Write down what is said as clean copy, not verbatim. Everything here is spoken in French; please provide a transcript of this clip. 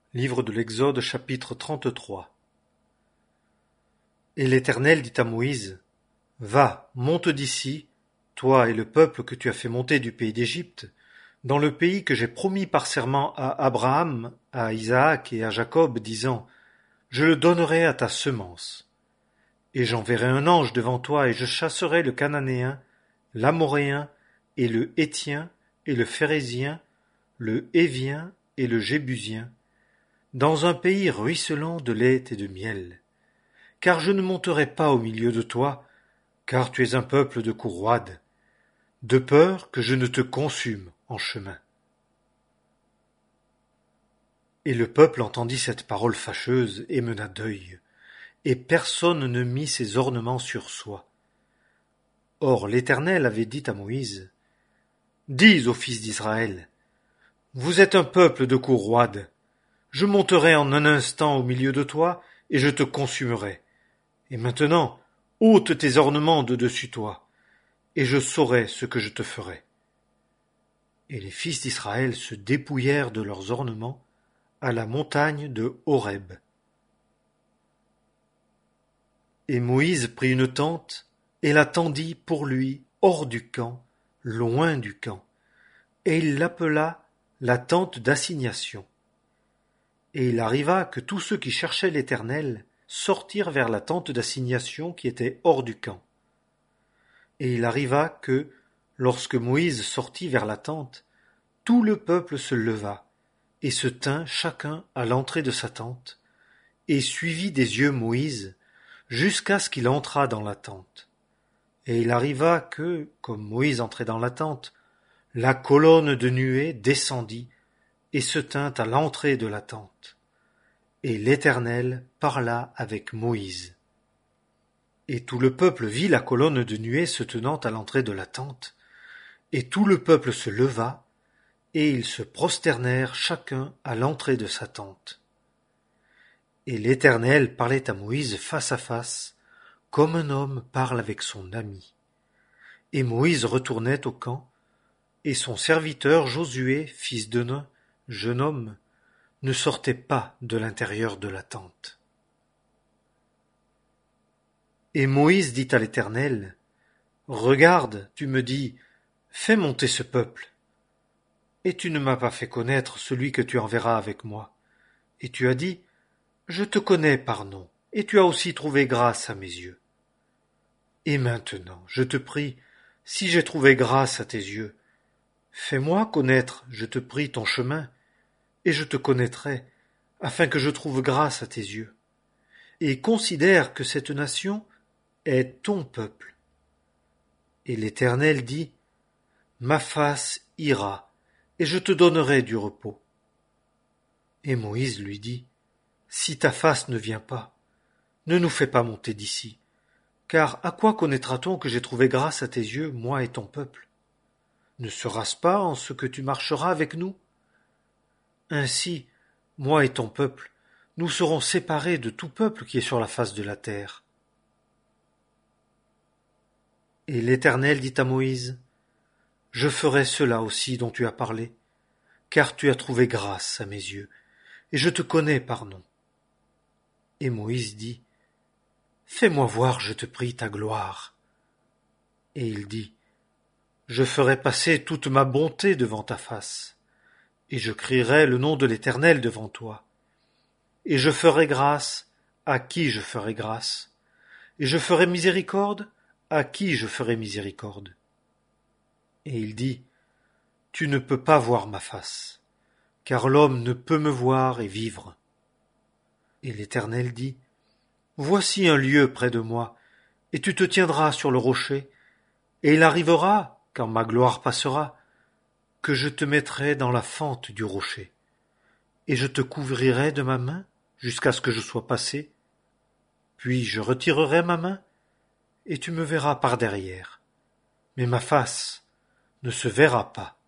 Livre de l'Exode chapitre 33. Et l'Éternel dit à Moïse, Va, monte d'ici, toi et le peuple que tu as fait monter du pays d'Égypte, dans le pays que j'ai promis par serment à Abraham, à Isaac et à Jacob, disant, Je le donnerai à ta semence. Et j'enverrai un ange devant toi, et je chasserai le Cananéen, l'Amoréen, et le Héthien, et le Phérézien, le Hévien et le Jébusien, dans un pays ruisselant de lait et de miel. Car je ne monterai pas au milieu de toi, car tu es un peuple de cou roide, de peur que je ne te consume en chemin. Et le peuple entendit cette parole fâcheuse et mena deuil, et personne ne mit ses ornements sur soi. Or l'Éternel avait dit à Moïse, Dis aux fils d'Israël, Vous êtes un peuple de cou roide, je monterai en un instant au milieu de toi, et je te consumerai. Et maintenant, ôte tes ornements de dessus toi, et je saurai ce que je te ferai. Et les fils d'Israël se dépouillèrent de leurs ornements à la montagne de Horeb. Et Moïse prit une tente, et la tendit pour lui hors du camp, loin du camp, et il l'appela la tente d'assignation. Et il arriva que tous ceux qui cherchaient l'Éternel sortirent vers la tente d'assignation qui était hors du camp. Et il arriva que, lorsque Moïse sortit vers la tente, tout le peuple se leva, et se tint chacun à l'entrée de sa tente, et suivit des yeux Moïse, jusqu'à ce qu'il entrât dans la tente. Et il arriva que, comme Moïse entrait dans la tente, la colonne de nuée descendit, et se tint à l'entrée de la tente. Et l'Éternel parla avec Moïse. Et tout le peuple vit la colonne de nuée se tenant à l'entrée de la tente, et tout le peuple se leva, et ils se prosternèrent chacun à l'entrée de sa tente. Et l'Éternel parlait à Moïse face à face, comme un homme parle avec son ami. Et Moïse retournait au camp, et son serviteur Josué, fils de Nun, jeune homme, ne sortait pas de l'intérieur de la tente. Et Moïse dit à l'Éternel, Regarde, tu me dis, fais monter ce peuple. Et tu ne m'as pas fait connaître celui que tu enverras avec moi. Et tu as dit, Je te connais par nom, et tu as aussi trouvé grâce à mes yeux. Et maintenant, je te prie, si j'ai trouvé grâce à tes yeux, fais-moi connaître, je te prie, ton chemin, et je te connaîtrai, afin que je trouve grâce à tes yeux. Et considère que cette nation est ton peuple. Et l'Éternel dit, Ma face ira, et je te donnerai du repos. Et Moïse lui dit, Si ta face ne vient pas, ne nous fais pas monter d'ici, car à quoi connaîtra-t-on que j'ai trouvé grâce à tes yeux, moi et ton peuple? Ne sera-ce pas en ce que tu marcheras avec nous? Ainsi, moi et ton peuple, nous serons séparés de tout peuple qui est sur la face de la terre. Et l'Éternel dit à Moïse, Je ferai cela aussi dont tu as parlé, car tu as trouvé grâce à mes yeux, et je te connais par nom. Et Moïse dit, Fais-moi voir, je te prie, ta gloire. Et il dit, Je ferai passer toute ma bonté devant ta face, et je crierai le nom de l'Éternel devant toi. Et je ferai grâce à qui je ferai grâce, et je ferai miséricorde à qui je ferai miséricorde. Et il dit, Tu ne peux pas voir ma face, car l'homme ne peut me voir et vivre. Et l'Éternel dit, Voici un lieu près de moi, et tu te tiendras sur le rocher, et il arrivera, quand ma gloire passera, que je te mettrai dans la fente du rocher, et je te couvrirai de ma main jusqu'à ce que je sois passé, puis je retirerai ma main, et tu me verras par derrière, mais ma face ne se verra pas.